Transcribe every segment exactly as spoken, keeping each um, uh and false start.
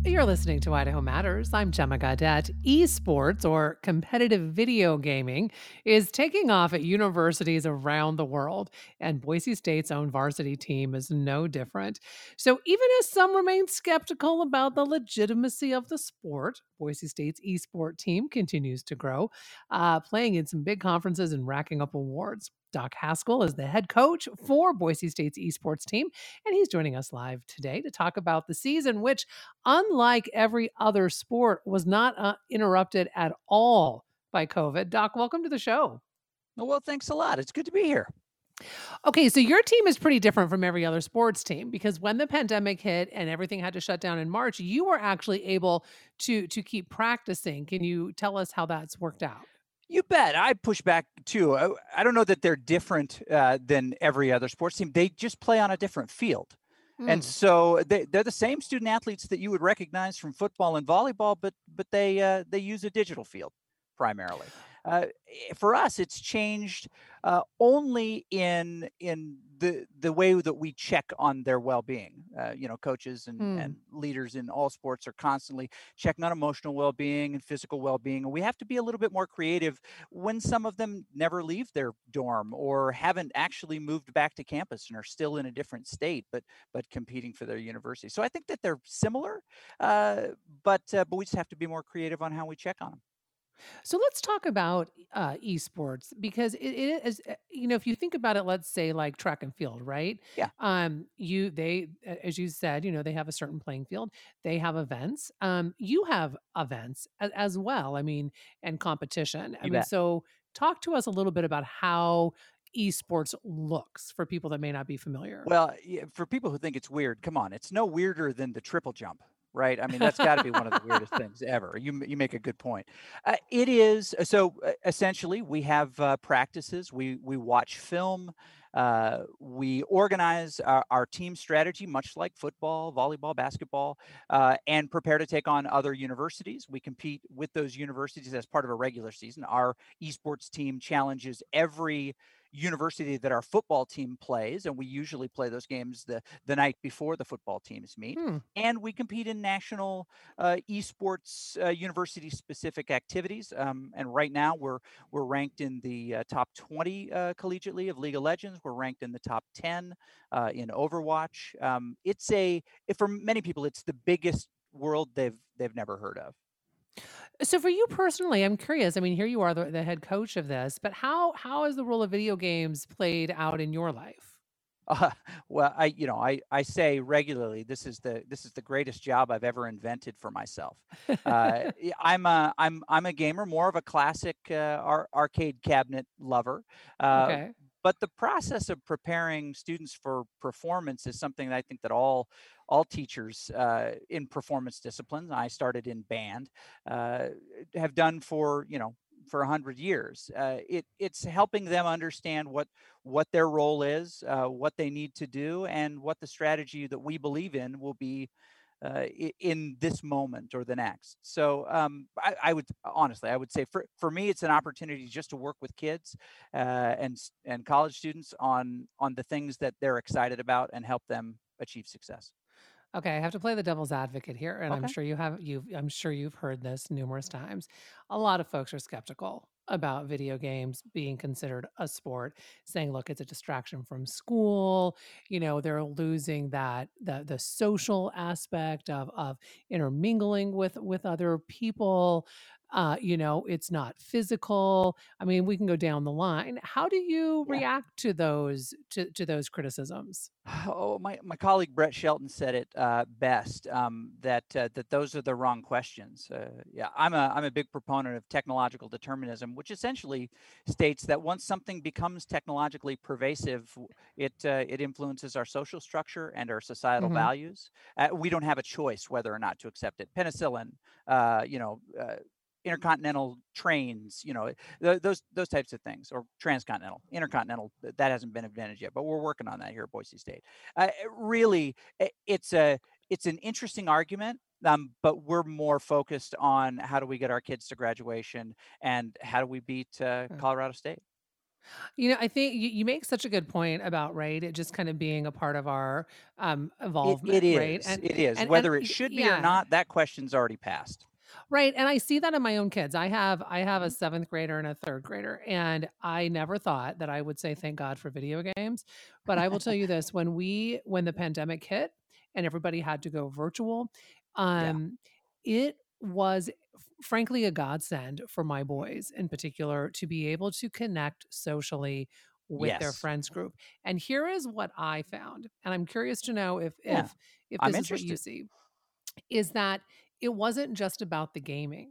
You're listening to Idaho Matters. I'm Gemma Gadet. Esports, or competitive video gaming, is taking off at universities around the world, and Boise State's own varsity team is no different. So, even as some remain skeptical about the legitimacy of the sport, Boise State's esport team continues to grow, uh, playing in some big conferences and racking up awards. Doc Haskell is the head coach for Boise State's esports team, and he's joining us live today to talk about the season, which, unlike every other sport, was not uh, interrupted at all by COVID. Doc, welcome to the show. Oh, well, thanks a lot. It's good to be here. Okay, so your team is pretty different from every other sports team because when the pandemic hit and everything had to shut down in March, you were actually able to to keep practicing. Can you tell us how that's worked out? You bet. I push back too. I, I don't know that they're different uh, than every other sports team. They just play on a different field. And Mm. so they, they're the same student athletes that you would recognize from football and volleyball, but but they uh, they use a digital field primarily. Uh, eh, for us, it's changed uh, only in in the the way that we check on their well-being. Uh, you know, coaches and Mm. and leaders in all sports are constantly checking on emotional well-being and physical well-being, and we have to be a little bit more creative when some of them never leave their dorm or haven't actually moved back to campus and are still in a different state, but but competing for their university. So I think that they're similar, uh, but uh, but we just have to be more creative on how we check on them. So let's talk about uh, esports because it, it is, uh, you know, if you think about it, let's say like track and field, right? Yeah, Um, you they, a- as you said, you know, they have a certain playing field. They have events. Um, you have events as, as well. I mean, and competition. I you mean, bet. so talk to us a little bit about how esports looks for people that may not be familiar. Well, yeah, for people who think it's weird, come on, it's no weirder than the triple jump, right? I mean, that's got to be one of the weirdest things ever. You m- you make a good point. Uh, it is uh, so uh, essentially we have uh, practices. We we watch film. Uh, we organize our, our team strategy, much like football, volleyball, basketball, uh, and prepare to take on other universities. We compete with those universities as part of a regular season. Our esports team challenges every university that our football team plays, and we usually play those games the the night before the football teams meet. Hmm. And we compete in national uh, esports uh, university specific activities. Um, and right now we're we're ranked in the uh, top twenty uh, collegiately of League of Legends. We're ranked in the top ten uh, in Overwatch. Um, it's a for many people it's the biggest world they've they've never heard of. So for you personally, I'm curious. I mean, here you are, the, the head coach of this, but how how has the role of video games played out in your life? Uh, well, I you know, I I say regularly, this is the this is the greatest job I've ever invented for myself. Uh, y I'm a I'm I'm a gamer, more of a classic, uh, ar arcade cabinet lover, uh, Okay. but the process of preparing students for performance is something that I think that all all teachers, uh, in performance disciplines, I started in band, uh, have done for, you know, for one hundred years. Uh, it it's helping them understand what what their role is, uh, what they need to do, and what the strategy that we believe in will be uh, in this moment or the next. So um, I, I would honestly, I would say for, for me, it's an opportunity just to work with kids uh, and and college students on on the things that they're excited about and help them achieve success. Okay, I have to play the devil's advocate here, and I'm Okay. sure you have you've I'm sure you've heard this numerous times. A lot of folks are skeptical about video games being considered a sport, saying, look, it's a distraction from school. You know, they're losing that the the social aspect of of intermingling with with other people. Uh, you know, it's not physical. I mean, we can go down the line. How do you Yeah. react to those to, to those criticisms? Oh, my my colleague Brett Shelton said it uh, best, um, that uh, that those are the wrong questions. Uh, yeah, I'm a I'm a big proponent of technological determinism, which essentially states that once something becomes technologically pervasive, w- it uh, it influences our social structure and our societal Mhm. values. Uh, we don't have a choice whether or not to accept it. Penicillin, uh, you know. Uh, intercontinental trains, you know, th- those those types of things, or transcontinental, intercontinental. th- That hasn't been invented yet, but we're working on that here at Boise State. Uh, it really, i- it's a it's an interesting argument. Um, but we're more focused on how do we get our kids to graduation and how do we beat uh, Colorado State. You know, I think you, you make such a good point about right, it just kind of being a part of our um, It it evolvement, right? is, And it is. and and Whether it y- should be or yeah, not, that question's already passed. right, and I see that in my own kids. I have I have a Mhm. seventh grader and a third grader, and I never thought that I would say thank God for video games, but I will tell you this, when we when the pandemic hit and everybody had to go virtual, Yeah. um, it was f frankly a godsend for my Mhm. boys in particular to be able to connect socially with their Yes. friends group, and here is what I found, and I'm curious to know if Yeah. if if I'm this is what you interested. see, is that it wasn't just about the gaming.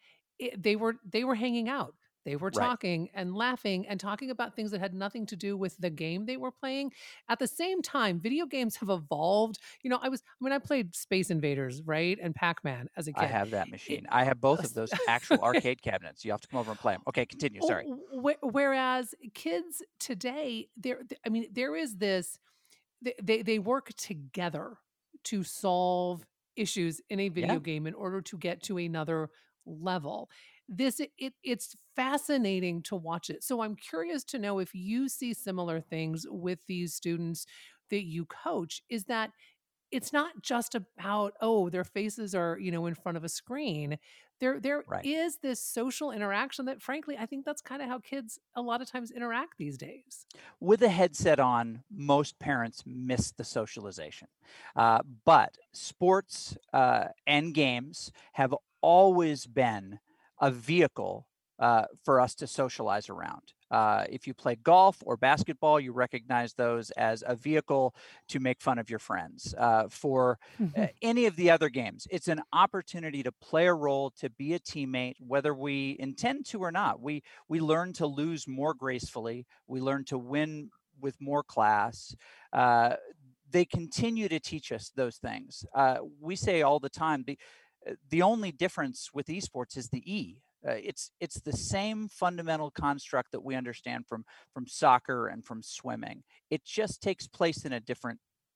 It they were they were hanging out. They were Right. talking and laughing and talking about things that had nothing to do with the game they were playing. At the same time, video games have evolved. You know, I was I mean, I played Space Invaders, right, and Pac-Man as a I kid. have that It machine. I have both of us those actual arcade cabinets. You have to come over and play them. Okay, continue, sorry. Oh, whe whereas kids today, there I mean, there is this they they they work together to solve issues in a Yeah. video game in order to get to another level. This it, it it's fascinating to watch it. So I'm curious to know if you see similar things with these students that you coach. Is that it's not just about, oh, their faces are, you know, in front of a screen. There there Right. is this social interaction that frankly, I think that's kind of how kids a lot of times interact these days. With a headset on, most parents miss the socialization. Uh, but sports uh, and games have always been a vehicle uh, for us to socialize around. Uh, if you play golf or basketball, you recognize those as a vehicle to make fun of your friends. Uh, for uh, any of the other games, it's an opportunity to play a role, to be a teammate, whether we intend to or not. We we learn to lose more gracefully. We learn to win with more class. Uh, they continue to teach us those things. Uh, we say all the time the uh, the only difference with esports is the E. Uh, it's it's the same fundamental construct that we understand from from soccer and from swimming. It just takes place in a different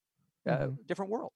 uh, Mhm. different world.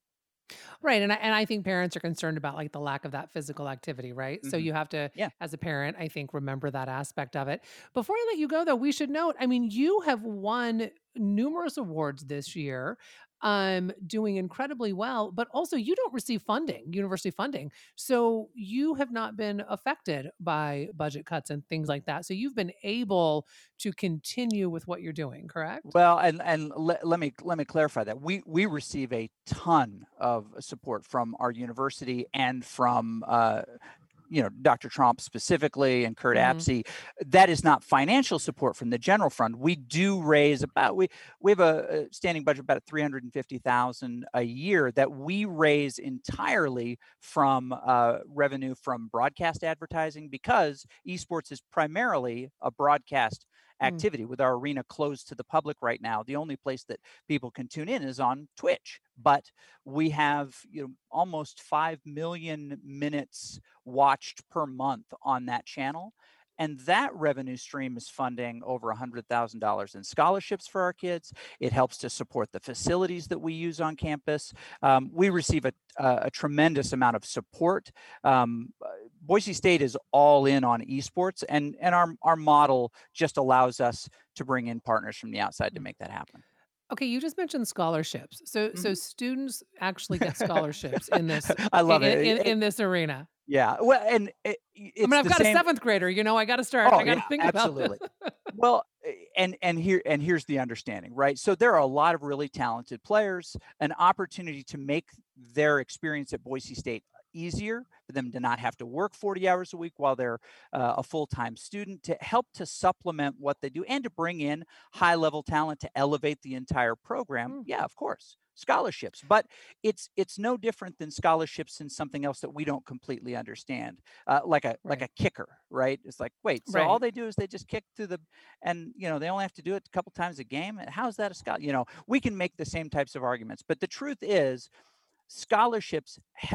Right, and I and I think parents are concerned about, like, the lack of that physical activity, right? So Hmm. you have to, Yeah. as a parent, I think, remember that aspect of it. Before I let you go, though, we should note, I mean, you have won numerous awards this year, um, doing incredibly well, but also you don't receive funding, university funding. So you have not been affected by budget cuts and things like that. So you've been able to continue with what you're doing, correct? Well, and and let, let me let me clarify that we we receive a ton of support from our university and from uh, you know, doctor Trump specifically and Kurt Mhm. Apsey. That is not financial support from the general fund. We do raise about we we have a, a standing budget about three hundred fifty thousand a year that we raise entirely from uh, revenue from broadcast advertising because esports is primarily a broadcast Mm, activity. With our arena closed to the public right now, the only place that people can tune in is on Twitch. But we have, you know, almost five million minutes watched per month on that channel. And that revenue stream is funding over one hundred thousand dollars in scholarships for our kids. It helps to support the facilities that we use on campus. Um, we receive a, a, a tremendous amount of support. Um, uh, Boise State is all in on esports, and, and our, our model just allows us to bring in partners from the outside to mm. make that happen. Okay, you just mentioned scholarships. So so Mhm. students actually get scholarships in this I in love it. in It in this arena. Yeah, well, and it I mean, it's I've the got a same. seventh grader, you know, I gotta start I Oh, gotta yeah, think about this. absolutely. Well, eh, and and here and here's the understanding, right? So there are a lot of really talented players, an opportunity to make their experience at Boise State easier for them to not have to work forty hours a week while they're uh, a full-time student, to help to supplement what they do and to bring in high-level talent to elevate the entire program. Mm, Yeah, of course. Scholarships, but it's it's no different than scholarships in something else that we don't completely understand, uh, like a like right, a kicker, right? It's like, wait, so all right. they do is they just kick to the, and you know they only have to do it a couple times a game. And how's that a scholar? You know, we can make the same types of arguments, but the truth is, scholarships help.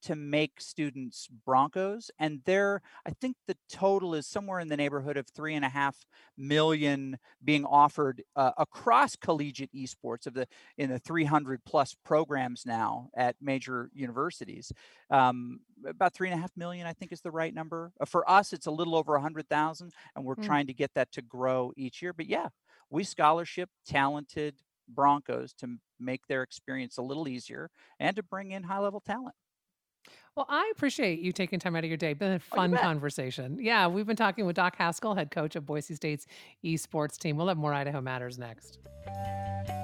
to make students Broncos, and there, I think the total is somewhere in the neighborhood of three and a half million being offered uh, across collegiate esports of the in the three hundred plus programs now at major universities. Um, about three and a half million, I think, is the right number. Uh, For us, it's a little over a hundred thousand, and we're Mm. trying to get that to grow each year. But yeah, we scholarship talented Broncos to m- make their experience a little easier and to bring in high level talent. Well, I appreciate you taking time out of your day. Been a Oh, you fun bet. conversation. Yeah, we've been talking with Doc Haskell, head coach of Boise State's esports team. We'll have more Idaho Matters next.